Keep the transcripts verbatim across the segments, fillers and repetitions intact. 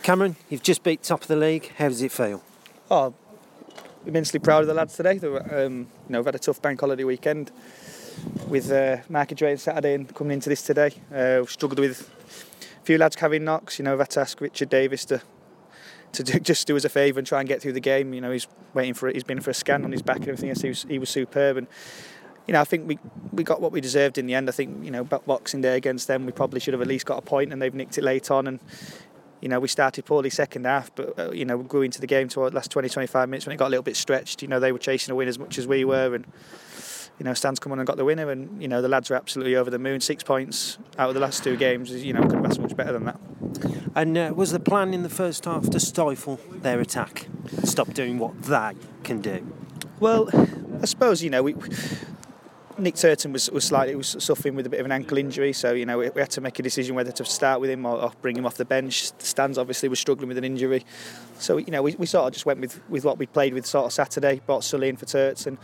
Cameron, you've just beat top of the league. How does it feel? Oh, immensely proud of the lads today. They were, um, you know, we've had a tough bank holiday weekend with uh, market trade Saturday and coming into this today. Uh, we've struggled with a few lads carrying knocks. You know, we've had to ask Richard Davis to to do, just do us a favour and try and get through the game. You know, he's waiting for it. He's been for a scan on his back and everything else. He was, he was superb. And you know, I think we we got what we deserved in the end. I think, you know, Boxing Day against them, we probably should have at least got a point, and they've nicked it late on. And you know, we started poorly second half, but uh, you know, we grew into the game to the last twenty, twenty-five minutes when it got a little bit stretched. You know, they were chasing a win as much as we were, and you know, Stan's come on and got the winner, and you know, the lads are absolutely over the moon. Six points out of the last two games, you know, could have asked much better than that. And uh, was the plan in the first half to stifle their attack, stop doing what they can do? Well, I suppose, you know, we. Nick Turton was, was slightly was suffering with a bit of an ankle injury, so you know we, we had to make a decision whether to start with him or, or bring him off the bench. Stans obviously was struggling with an injury, so you know we, we sort of just went with, with what we played with sort of Saturday. Brought Sully in for Turts and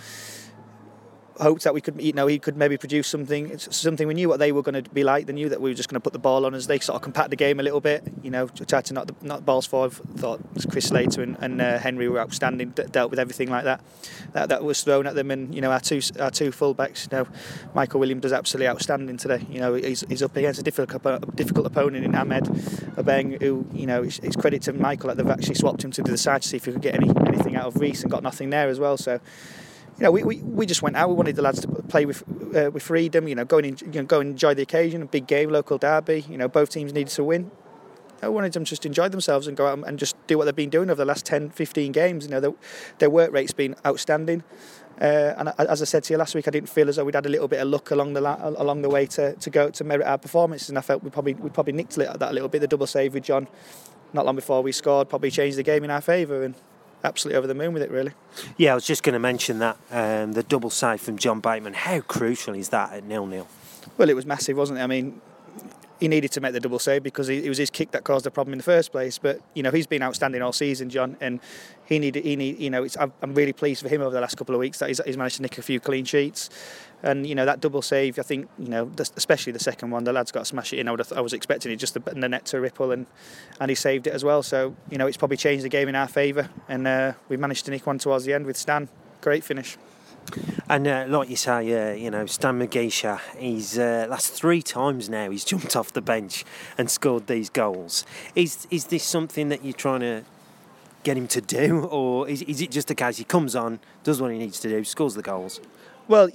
hoped that we could, you know, he could maybe produce something. Something we knew what they were going to be like. They knew that we were just going to put the ball on us. They sort of compact the game a little bit. You know, tried to knock the knock balls forward. Thought Chris Slater and, and uh, Henry were outstanding. D- dealt with everything like that. That that was thrown at them. And you know, our two our two fullbacks. You know, Michael Williams does absolutely outstanding today. You know, he's he's up against a difficult difficult opponent in Ahmed Abeng, who, you know, it's, it's credit to Michael that they've actually swapped him to the side to see if we could get any anything out of Reece, and got nothing there as well. So. You know, we, we, we just went out. We wanted the lads to play with uh, with freedom. You know, go and you know, go and enjoy the occasion. A big game, local derby. You know, both teams needed to win. I wanted them to just enjoy themselves and go out and just do what they've been doing over the last ten, fifteen games. You know, their, their work rate's been outstanding. Uh, and as I said to you last week, I didn't feel as though we'd had a little bit of luck along the la- along the way to, to go to merit our performances. And I felt we probably we probably nicked it at that a little bit. The double save with John, not long before we scored, probably changed the game in our favour. And absolutely over the moon with it, really. Yeah, I was just going to mention that, um, the double save from John Bateman. How crucial is that at nil-nil? Well, it was massive, wasn't it? I mean, he needed to make the double save because he, it was his kick that caused the problem in the first place. But you know, he's been outstanding all season, John, and he needed. He need. You know, it's, I'm really pleased for him over the last couple of weeks that he's, he's managed to nick a few clean sheets. And you know, that double save, I think, you know, especially the second one, the lad's got to smash it in. I, would have, I was expecting it just the, the net to ripple, and, and he saved it as well. So you know, it's probably changed the game in our favour, and uh, we managed to nick one towards the end with Stan. Great finish. And uh, like you say, uh, you know, Stan Mugisha, he's uh, that's three times now he's jumped off the bench and scored these goals. Is is this something that you're trying to get him to do, or is is it just a case he comes on, does what he needs to do, scores the goals? Well,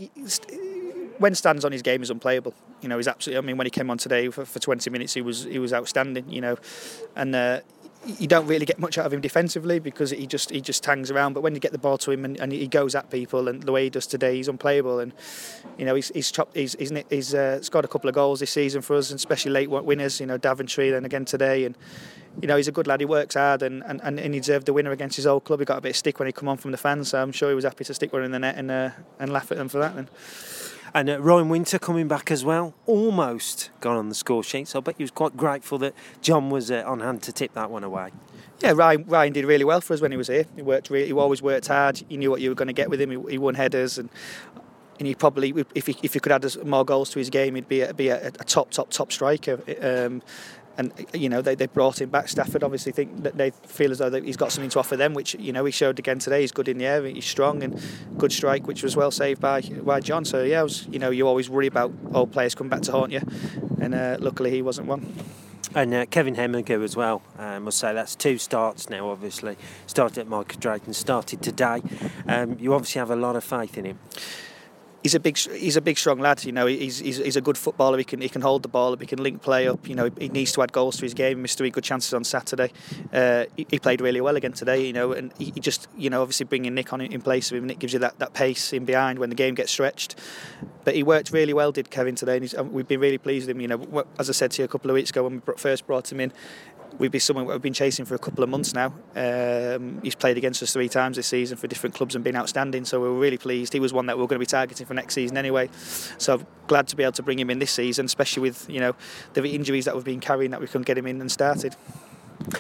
when Stan's on, his game is unplayable. You know, he's absolutely. I mean, when he came on today for, for twenty minutes, he was he was outstanding. You know, and. Uh, You don't really get much out of him defensively because he just he just hangs around. But when you get the ball to him and, and he goes at people, and the way he does today, he's unplayable. And you know, he's he's chopped, he's he's, he's uh, scored a couple of goals this season for us, and especially late winners. You know, Daventry, then again today, and you know, he's a good lad. He works hard, and, and, and he deserved the winner against his old club. He got a bit of stick when he come on from the fans, so I'm sure he was happy to stick one in the net and uh, and laugh at them for that. Then. And uh, Ryan Winter coming back as well, almost got on the score sheet, so I bet he was quite grateful that John was uh, on hand to tip that one away. Yeah, Ryan, Ryan did really well for us when he was here. He worked really, he always worked hard. You knew what you were going to get with him. He, he won headers, and and he probably, if he if he could add more goals to his game, he'd be a, be a, a top top top striker. Um, And you know, they they brought him back. Stafford obviously think that they feel as though he's got something to offer them, which you know he showed again today. He's good in the air, he's strong, and good strike, which was well saved by by John. So yeah, I was, you know, you always worry about old players coming back to haunt you, and uh, luckily he wasn't one. And uh, Kevin Hemminger as well. I uh, must say that's two starts now. Obviously, started at Michael Drayton, started today. Um, you obviously have a lot of faith in him. He's a big, he's a big, strong lad. You know, he's he's, he's a good footballer. He can he can hold the ball. He can link play up. You know, he needs to add goals to his game. He missed three good chances on Saturday. Uh, he, he played really well again today. You know, and he, he just, you know, obviously bringing Nick on in place of him, Nick gives you that, that pace in behind when the game gets stretched. But he worked really well, did Kevin today, and he's, we've been really pleased with him. You know, as I said to you a couple of weeks ago when we first brought him in, we'd be someone we've been chasing for a couple of months now. Um, he's played against us three times this season for different clubs and been outstanding, so we were really pleased. He was one that we were going to be targeting for next season anyway, so I'm glad to be able to bring him in this season, especially with, you know, the injuries that we've been carrying, that we can get him in and started.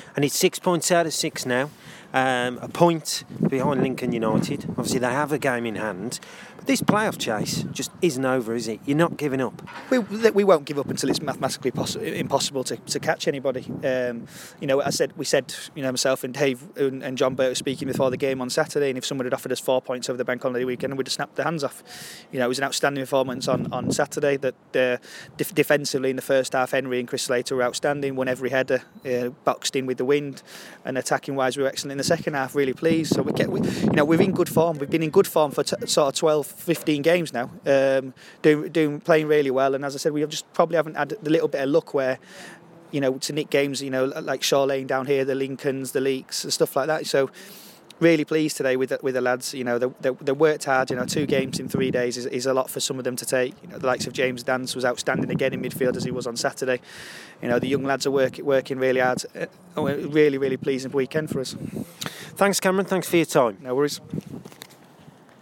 and it's six points out of six now. Um, a point behind Lincoln United. Obviously, they have a game in hand. But this playoff chase just isn't over, is it? You're not giving up. We, we won't give up until it's mathematically poss- impossible to, to catch anybody. Um, you know, I said we said, you know, myself and Dave and, and John Burt were speaking before the game on Saturday, and if someone had offered us four points over the bank holiday weekend, we'd have snapped their hands off. You know, it was an outstanding performance on, on Saturday. That uh, def- defensively in the first half, Henry and Chris Slater were outstanding. Won every header, uh, boxed in with the wind, and attacking wise, we were excellent in the second half. Really pleased. So we get, we, you know, we're in good form. We've been in good form for t- sort of twelve, fifteen games now, um, doing, doing, playing really well. And as I said, we have just probably haven't had the little bit of luck where, you know, to nick games, you know, like Shaw Lane down here, the Lincolns, the Leaks, and stuff like that. So really pleased today with the, with the lads. You know, they, they, they worked hard. You know, two games in three days is, is a lot for some of them to take. You know, the likes of James Dance was outstanding again in midfield as he was on Saturday. You know, the young lads are work, working really hard. Uh, really, really pleasing weekend for us. Thanks, Cameron. Thanks for your time. No worries.